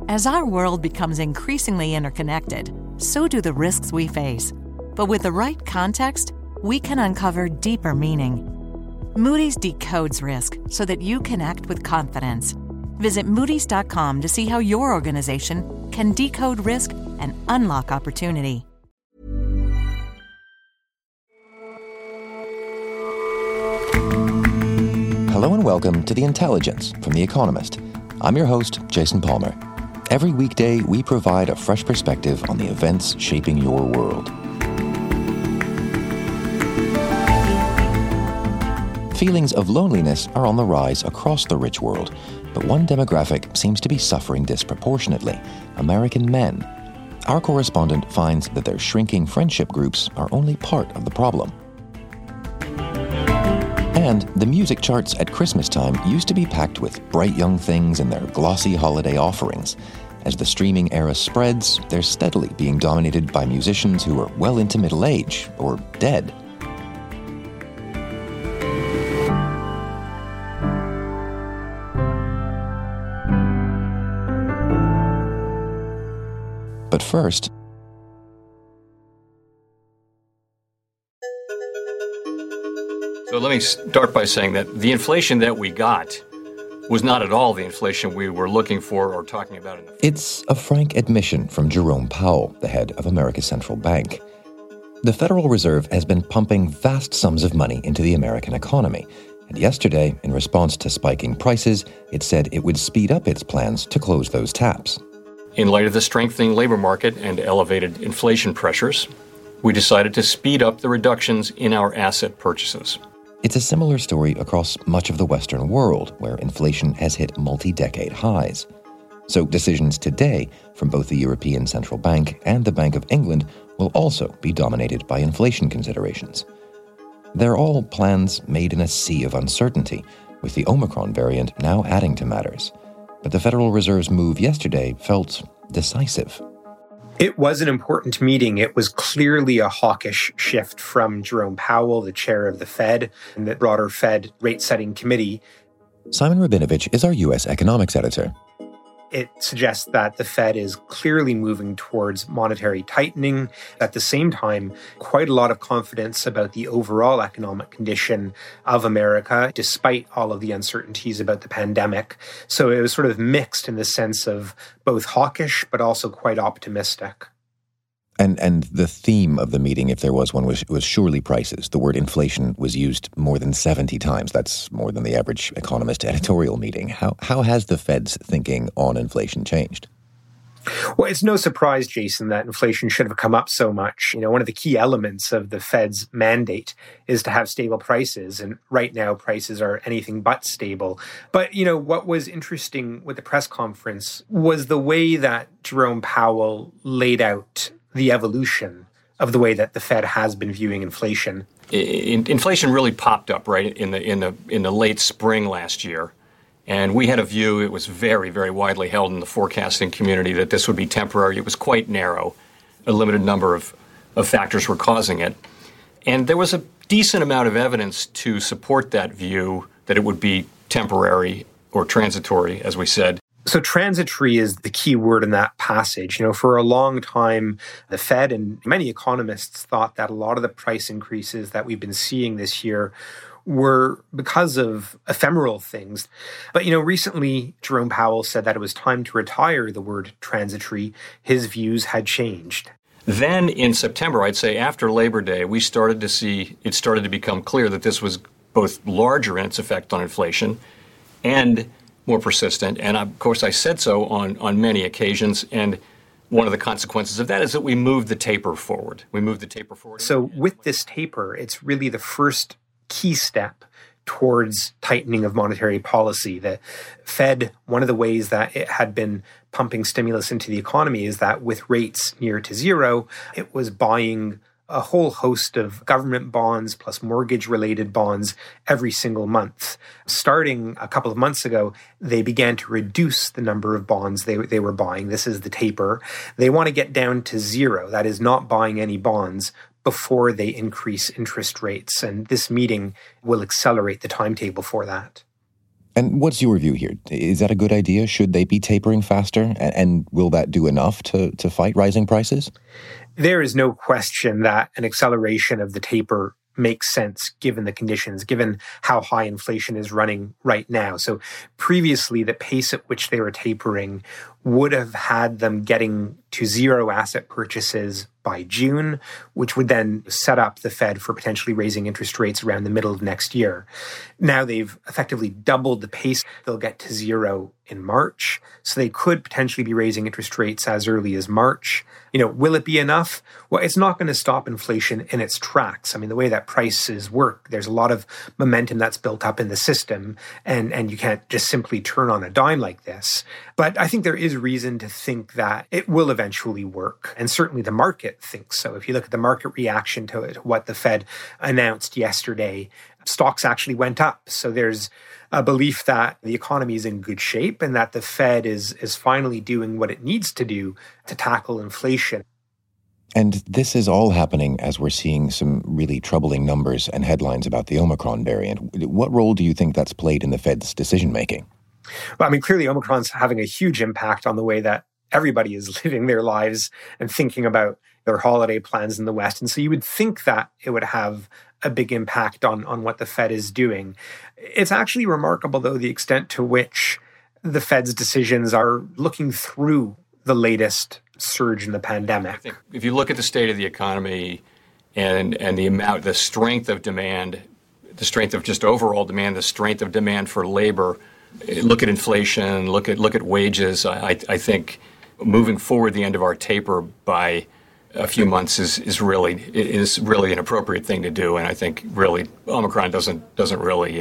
As our world becomes increasingly interconnected, so do the risks we face. But with the right context, we can uncover deeper meaning. Moody's decodes risk so that you can act with confidence. Visit Moody's.com to see how your organization can decode risk and unlock opportunity. Hello and welcome to The Intelligence from The Economist. I'm your host, Jason Palmer. Every weekday, we provide a fresh perspective on the events shaping your world. Feelings of loneliness are on the rise across the rich world, but one demographic seems to be suffering disproportionately: American men. Our correspondent finds that their shrinking friendship groups are only part of the problem. And the music charts at Christmas time used to be packed with bright young things and their glossy holiday offerings. As the streaming era spreads, they're steadily being dominated by musicians who are well into middle age or dead. But first, so let me start by saying that the inflation that we got was not at all the inflation we were looking for or talking about. It's a frank admission from Jerome Powell, the head of America's central bank. The Federal Reserve has been pumping vast sums of money into the American economy. And yesterday, in response to spiking prices, it said it would speed up its plans to close those taps. In light of the strengthening labor market and elevated inflation pressures, we decided to speed up the reductions in our asset purchases. It's a similar story across much of the Western world, where inflation has hit multi-decade highs. So decisions today from both the European Central Bank and the Bank of England will also be dominated by inflation considerations. They're all plans made in a sea of uncertainty, with the Omicron variant now adding to matters. But the Federal Reserve's move yesterday felt decisive. It was an important meeting. It was clearly a hawkish shift from Jerome Powell, the chair of the Fed, and the broader Fed rate-setting committee. Simon Rabinovich is our U.S. economics editor. It suggests that the Fed is clearly moving towards monetary tightening. At the same time, quite a lot of confidence about the overall economic condition of America, despite all of the uncertainties about the pandemic. So it was sort of mixed in the sense of both hawkish, but also quite optimistic. And the theme of the meeting, if there was one, was surely prices. The word inflation was used more than 70 times. That's more than the average economist editorial meeting. How has the Fed's thinking on inflation changed? Well, it's no surprise, Jason, that inflation should have come up so much. You know, one of the key elements of the Fed's mandate is to have stable prices. And right now, prices are anything but stable. But, you know, what was interesting with the press conference was the way that Jerome Powell laid out the evolution of the way that the Fed has been viewing inflation. Inflation really popped up right in the late spring last year, and we had a view. It was very, very widely held in the forecasting community that this would be temporary. It was quite narrow. A limited number of factors were causing it, and there was a decent amount of evidence to support that view that it would be temporary or transitory, as we said. So transitory is the key word in that passage. You know, for a long time, the Fed and many economists thought that a lot of the price increases that we've been seeing this year were because of ephemeral things. But, you know, recently, Jerome Powell said that it was time to retire the word transitory. His views had changed. Then in September, I'd say after Labor Day, we started to see, it started to become clear that this was both larger in its effect on inflation and more persistent. And of course, I said so on many occasions. And one of the consequences of that is that we moved the taper forward. So with this taper, it's really the first key step towards tightening of monetary policy. The Fed, one of the ways that it had been pumping stimulus into the economy is that with rates near to zero, it was buying a whole host of government bonds plus mortgage-related bonds every single month. Starting a couple of months ago, they began to reduce the number of bonds they were buying. This is the taper. They want to get down to zero, that is not buying any bonds, before they increase interest rates. And this meeting will accelerate the timetable for that. And what's your view here? Is that a good idea? Should they be tapering faster? And will that do enough to fight rising prices? There is no question that an acceleration of the taper makes sense given the conditions, given how high inflation is running right now. So previously, the pace at which they were tapering would have had them getting to zero asset purchases by June, which would then set up the Fed for potentially raising interest rates around the middle of next year. Now they've effectively doubled the pace. They'll get to zero in March. So they could potentially be raising interest rates as early as March. Will it be enough? Well, it's not going to stop inflation in its tracks. I mean, the way that prices work, there's a lot of momentum that's built up in the system, and you can't just simply turn on a dime like this. But I think there is reason to think that it will eventually work. And certainly the market thinks so. If you look at the market reaction to it, what the Fed announced yesterday, stocks actually went up. So there's a belief that the economy is in good shape and that the Fed is finally doing what it needs to do to tackle inflation. And this is all happening as we're seeing some really troubling numbers and headlines about the Omicron variant. What role do you think that's played in the Fed's decision-making? Well, I mean, clearly Omicron's having a huge impact on the way that everybody is living their lives and thinking about their holiday plans in the West. And so you would think that it would have a big impact on what the Fed is doing. It's actually remarkable, though, the extent to which the Fed's decisions are looking through the latest surge in the pandemic. I think if you look at the state of the economy and the strength of demand, the strength of just overall demand, the strength of demand for labor, look at inflation, look at wages, I think moving forward the end of our taper by a few months is really an appropriate thing to do, and I think really Omicron doesn't really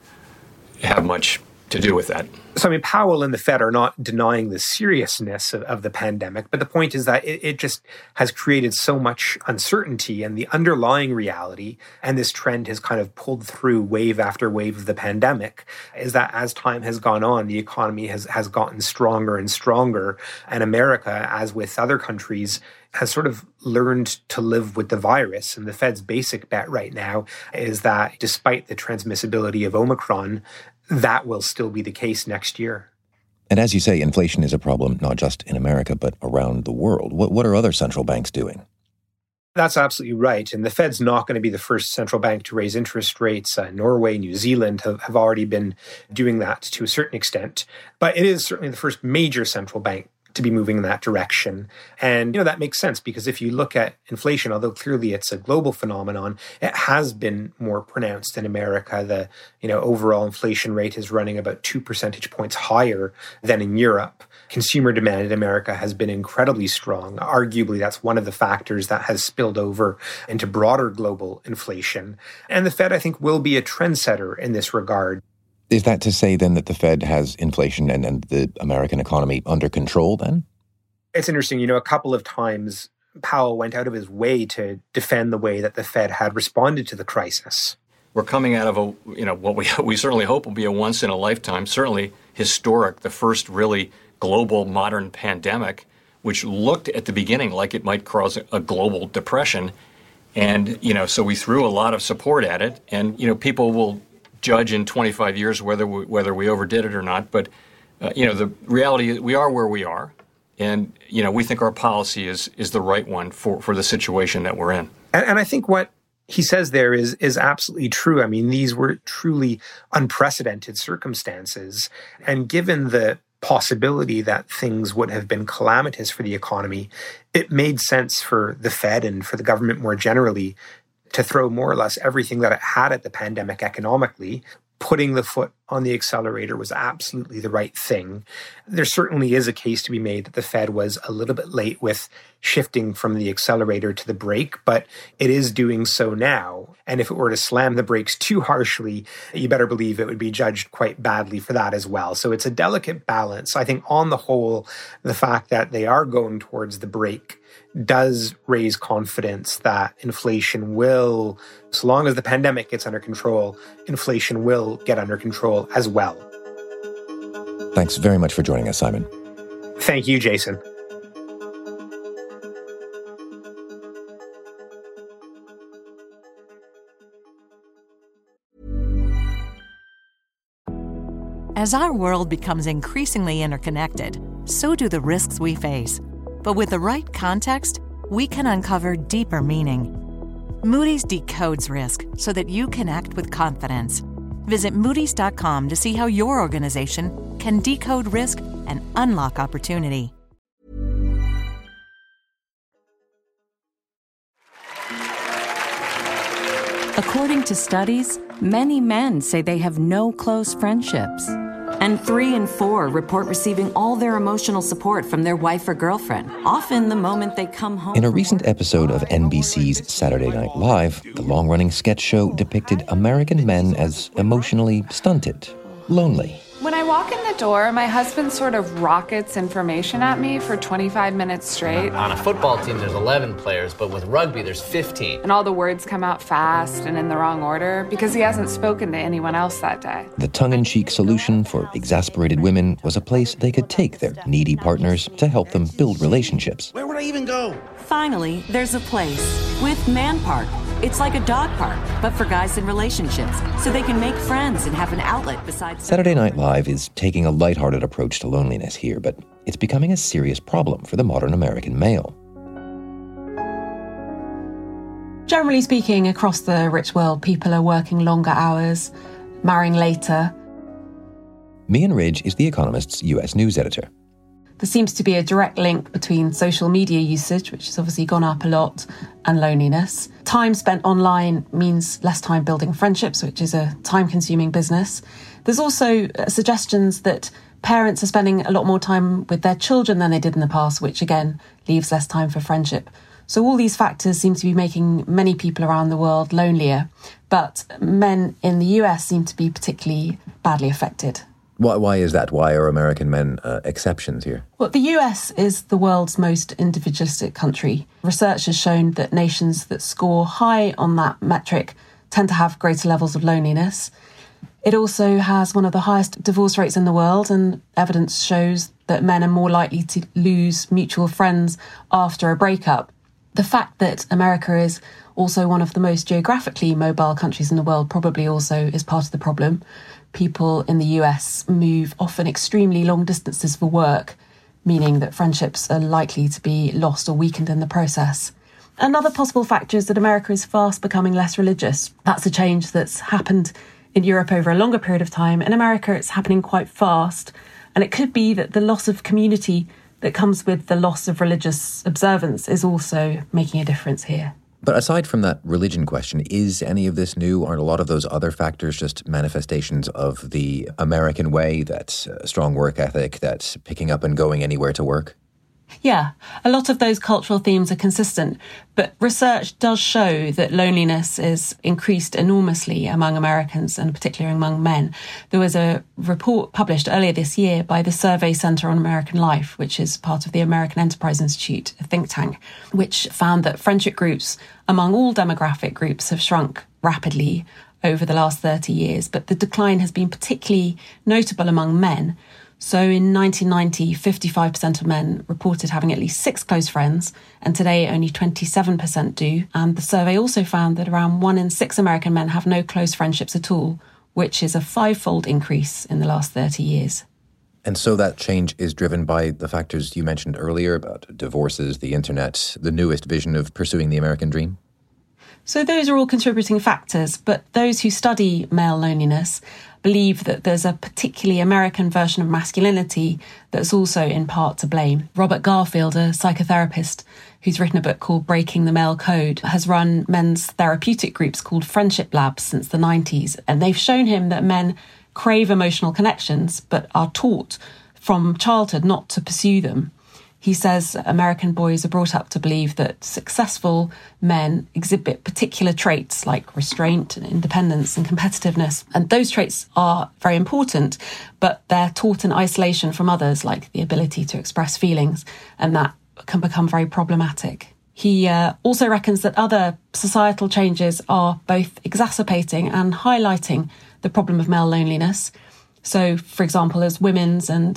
have much to do with that. So, I mean, Powell and the Fed are not denying the seriousness of the pandemic, but the point is that it just has created so much uncertainty, and the underlying reality, and this trend has kind of pulled through wave after wave of the pandemic, is that as time has gone on, the economy has gotten stronger and stronger, and America, as with other countries, has sort of learned to live with the virus. And the Fed's basic bet right now is that despite the transmissibility of Omicron, that will still be the case next year. And as you say, inflation is a problem not just in America, but around the world. What are other central banks doing? That's absolutely right. And the Fed's not going to be the first central bank to raise interest rates. Norway, New Zealand have already been doing that to a certain extent. But it is certainly the first major central bank to be moving in that direction. And, that makes sense because if you look at inflation, although clearly it's a global phenomenon, it has been more pronounced in America. The, overall inflation rate is running about 2 percentage points higher than in Europe. Consumer demand in America has been incredibly strong. Arguably, that's one of the factors that has spilled over into broader global inflation. And the Fed, I think, will be a trendsetter in this regard. Is that to say then that the Fed has inflation and the American economy under control then? It's interesting. A couple of times Powell went out of his way to defend the way that the Fed had responded to the crisis. We're coming out of what we certainly hope will be a once in a lifetime, certainly historic, the first really global modern pandemic, which looked at the beginning like it might cause a global depression. And, so we threw a lot of support at it, and, people will judge in 25 years whether we overdid it or not. But, the reality is we are where we are. And, we think our policy is the right one for the situation that we're in. And I think what he says there is absolutely true. I mean, these were truly unprecedented circumstances. And given the possibility that things would have been calamitous for the economy, it made sense for the Fed and for the government more generally to throw more or less everything that it had at the pandemic economically. Putting the foot on the accelerator was absolutely the right thing. There certainly is a case to be made that the Fed was a little bit late with shifting from the accelerator to the brake, but it is doing so now. And if it were to slam the brakes too harshly, you better believe it would be judged quite badly for that as well. So it's a delicate balance. I think on the whole, the fact that they are going towards the brake does raise confidence that inflation will, so long as the pandemic gets under control, inflation will get under control as well. Thanks very much for joining us, Simon. Thank you, Jason. As our world becomes increasingly interconnected, so do the risks we face. But with the right context, we can uncover deeper meaning. Moody's decodes risk so that you can act with confidence. Visit Moody's.com to see how your organization can decode risk and unlock opportunity. According to studies, many men say they have no close friendships. And 3 in 4 report receiving all their emotional support from their wife or girlfriend, often the moment they come home. In a recent episode of NBC's Saturday Night Live, the long-running sketch show depicted American men as emotionally stunted, lonely. When I walk in the door, my husband sort of rockets information at me for 25 minutes straight. On a football team, there's 11 players, but with rugby, there's 15. And all the words come out fast and in the wrong order because he hasn't spoken to anyone else that day. The tongue-in-cheek solution for exasperated women was a place they could take their needy partners to help them build relationships. Where would I even go? Finally, there's a place with Man Park. It's like a dog park, but for guys in relationships, so they can make friends and have an outlet besides... Saturday Night Live is taking a lighthearted approach to loneliness here, but it's becoming a serious problem for the modern American male. Generally speaking, across the rich world, people are working longer hours, marrying later. Mian Ridge is The Economist's US news editor. There seems to be a direct link between social media usage, which has obviously gone up a lot, and loneliness. Time spent online means less time building friendships, which is a time-consuming business. There's also suggestions that parents are spending a lot more time with their children than they did in the past, which again leaves less time for friendship. So all these factors seem to be making many people around the world lonelier, but men in the US seem to be particularly badly affected. Why is that? Why are American men exceptions here? Well, the US is the world's most individualistic country. Research has shown that nations that score high on that metric tend to have greater levels of loneliness. It also has one of the highest divorce rates in the world, and evidence shows that men are more likely to lose mutual friends after a breakup. The fact that America is also one of the most geographically mobile countries in the world probably also is part of the problem. People in the US move often extremely long distances for work, meaning that friendships are likely to be lost or weakened in the process. Another possible factor is that America is fast becoming less religious. That's a change that's happened in Europe over a longer period of time. In America, it's happening quite fast. And it could be that the loss of community that comes with the loss of religious observance is also making a difference here. But aside from that religion question, is any of this new? Aren't a lot of those other factors just manifestations of the American way, that strong work ethic, that picking up and going anywhere to work? Yeah, a lot of those cultural themes are consistent, but research does show that loneliness is increased enormously among Americans and particularly among men. There was a report published earlier this year by the Survey Center on American Life, which is part of the American Enterprise Institute, a think tank, which found that friendship groups among all demographic groups have shrunk rapidly over the last 30 years, but the decline has been particularly notable among men. So in 1990, 55% of men reported having at least 6 close friends, and today only 27% do. And the survey also found that around 1 in 6 American men have no close friendships at all, which is a 5-fold increase in the last 30 years. And so that change is driven by the factors you mentioned earlier about divorces, the internet, the newest vision of pursuing the American dream? So those are all contributing factors, but those who study male loneliness believe that there's a particularly American version of masculinity that's also in part to blame. Robert Garfield, a psychotherapist who's written a book called Breaking the Male Code, has run men's therapeutic groups called Friendship Labs since the 90s, and they've shown him that men crave emotional connections but are taught from childhood not to pursue them. He says American boys are brought up to believe that successful men exhibit particular traits like restraint and independence and competitiveness. And those traits are very important, but they're taught in isolation from others, like the ability to express feelings, and that can become very problematic. He also reckons that other societal changes are both exacerbating and highlighting the problem of male loneliness. So, for example, as women's and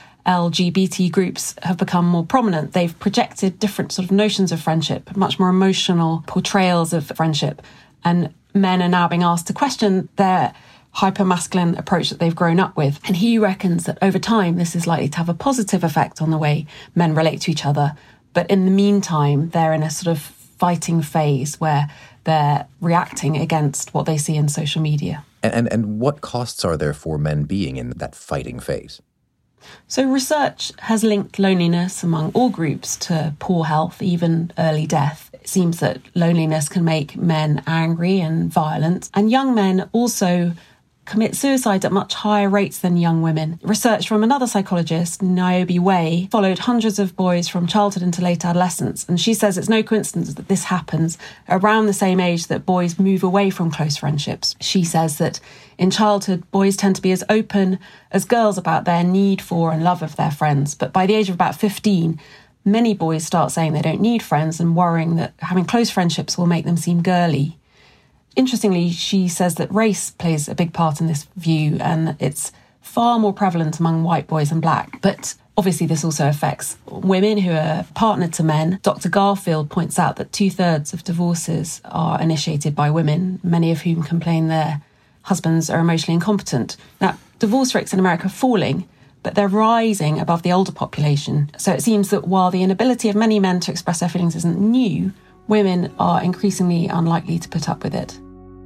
LGBT groups have become more prominent, they've projected different sort of notions of friendship, much more emotional portrayals of friendship. And men are now being asked to question their hyper-masculine approach that they've grown up with. And he reckons that over time, this is likely to have a positive effect on the way men relate to each other. But in the meantime, they're in a sort of fighting phase where they're reacting against what they see in social media. And what costs are there for men being in that fighting phase? So research has linked loneliness among all groups to poor health, even early death. It seems that loneliness can make men angry and violent, and young men also commit suicide at much higher rates than young women. Research from another psychologist, Niobe Way, followed hundreds of boys from childhood into late adolescence, and she says it's no coincidence that this happens around the same age that boys move away from close friendships. She says that in childhood, boys tend to be as open as girls about their need for and love of their friends, but by the age of about 15, many boys start saying they don't need friends and worrying that having close friendships will make them seem girly. Interestingly, she says that race plays a big part in this view, and it's far more prevalent among white boys than black. But obviously this also affects women who are partnered to men. Dr. Garfield points out that 2/3 of divorces are initiated by women, many of whom complain their husbands are emotionally incompetent. Now, divorce rates in America are falling, but they're rising above the older population. So it seems that while the inability of many men to express their feelings isn't new, women are increasingly unlikely to put up with it.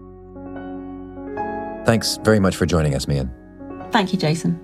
Thanks very much for joining us, Mian. Thank you, Jason.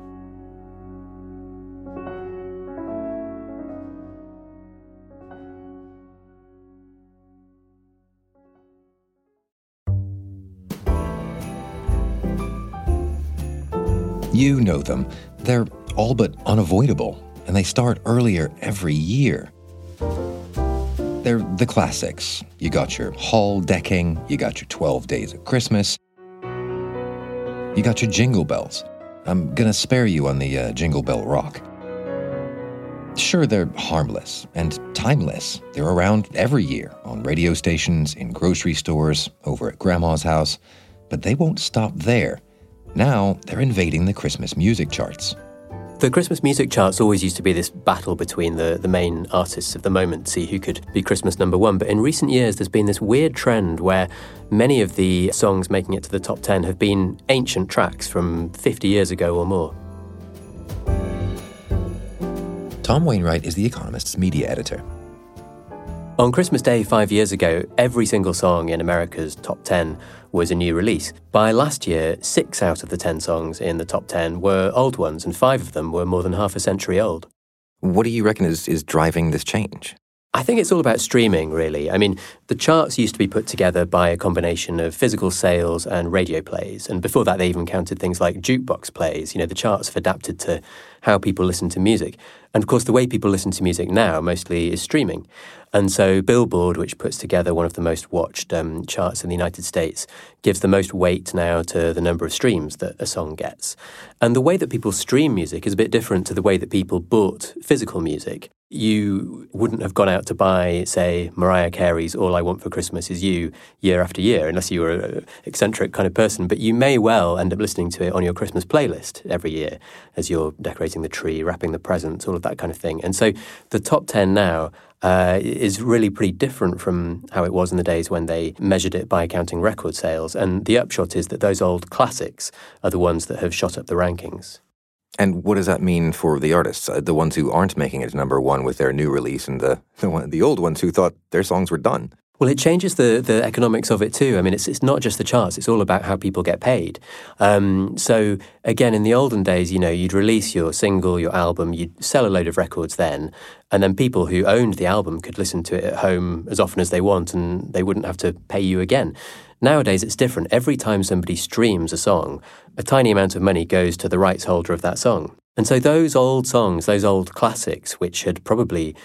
You know them. They're all but unavoidable, and they start earlier every year. They're the classics. You got your hall decking, you got your 12 Days of Christmas, you got your jingle bells. I'm gonna spare you on the Jingle Bell Rock. Sure, they're harmless and timeless. They're around every year on radio stations, in grocery stores, over at Grandma's house. But they won't stop there. Now they're invading the Christmas music charts. The Christmas music charts always used to be this battle between the main artists of the moment to see who could be Christmas number one. But in recent years, there's been this weird trend where many of the songs making it to the top 10 have been ancient tracks from 50 years ago or more. Tom Wainwright is The Economist's media editor. On Christmas Day 5 years ago, every single song in America's top 10 was a new release. By last year, 6 out of the 10 songs in the top 10 were old ones, and 5 of them were more than half a century old. What do you reckon is driving this change? I think it's all about streaming, really. I mean, the charts used to be put together by a combination of physical sales and radio plays. And before that, they even counted things like jukebox plays. You know, the charts have adapted to how people listen to music. And of course, the way people listen to music now mostly is streaming. And so Billboard, which puts together one of the most watched charts in the United States, gives the most weight now to the number of streams that a song gets. And the way that people stream music is a bit different to the way that people bought physical music. You wouldn't have gone out to buy, say, Mariah Carey's All I Want for Christmas Is You year after year, unless you were an eccentric kind of person. But you may well end up listening to it on your Christmas playlist every year as you're decorating the tree, wrapping the presents, all of that kind of thing. And so the top 10 now is really pretty different from how it was in the days when they measured it by counting record sales. And the upshot is that those old classics are the ones that have shot up the rankings. And what does that mean for the artists, the ones who aren't making it number one with their new release, and the old ones who thought their songs were done? Well, it changes the economics of it too. I mean, it's not just the charts. It's all about how people get paid. So, again, in the olden days, you know, you'd release your single, your album, you'd sell a load of records then, and then people who owned the album could listen to it at home as often as they want, and they wouldn't have to pay you again. Nowadays, it's different. Every time somebody streams a song, a tiny amount of money goes to the rights holder of that song. And so those old songs, those old classics, which had probably,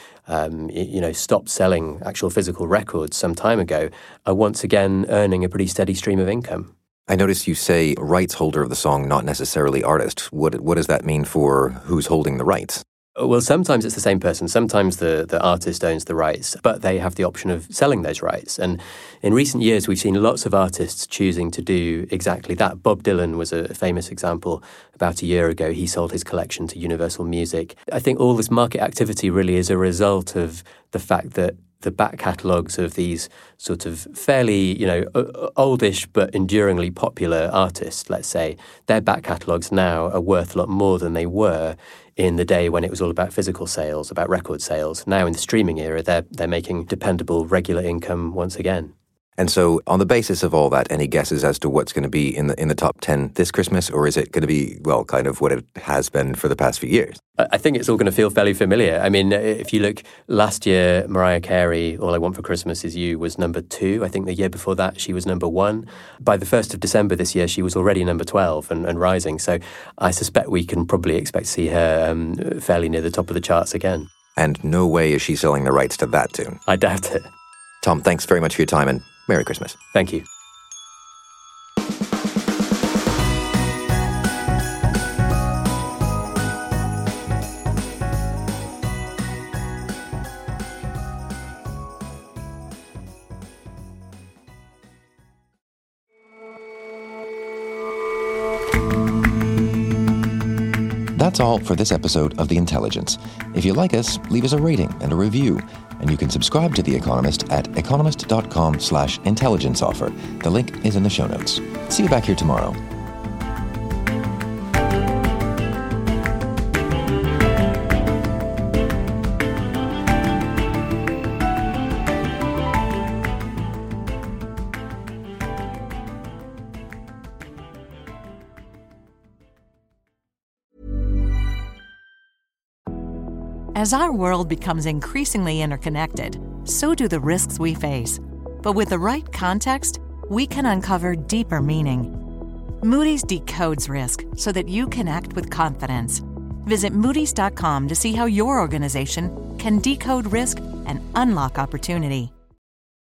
stopped selling actual physical records some time ago, are once again earning a pretty steady stream of income. I noticed you say rights holder of the song, not necessarily artist. What does that mean for who's holding the rights? Well, sometimes it's the same person. Sometimes the artist owns the rights, but they have the option of selling those rights. And in recent years, we've seen lots of artists choosing to do exactly that. Bob Dylan was a famous example. About a year ago, he sold his collection to Universal Music. I think all this market activity really is a result of the fact that the back catalogues of these sort of fairly, oldish but enduringly popular artists, let's say, their back catalogues now are worth a lot more than they were in the day when it was all about physical sales, about record sales. Now in the streaming era, they're making dependable, regular income once again. And so on the basis of all that, any guesses as to what's going to be in the top 10 this Christmas, or is it going to be, well, kind of what it has been for the past few years? I think it's all going to feel fairly familiar. I mean, if you look, last year, Mariah Carey, All I Want for Christmas Is You was number 2. I think the year before that, she was number 1. By the 1st of December this year, she was already number 12 and rising. So I suspect we can probably expect to see her fairly near the top of the charts again. And no way is she selling the rights to that tune. I doubt it. Tom, thanks very much for your time, and Merry Christmas. Thank you. That's all for this episode of The Intelligence. If you like us, leave us a rating and a review. And you can subscribe to The Economist at economist.com/intelligence offer. The link is in the show notes. See you back here tomorrow. As our world becomes increasingly interconnected, so do the risks we face. But with the right context, we can uncover deeper meaning. Moody's decodes risk so that you can act with confidence. Visit Moodys.com to see how your organization can decode risk and unlock opportunity.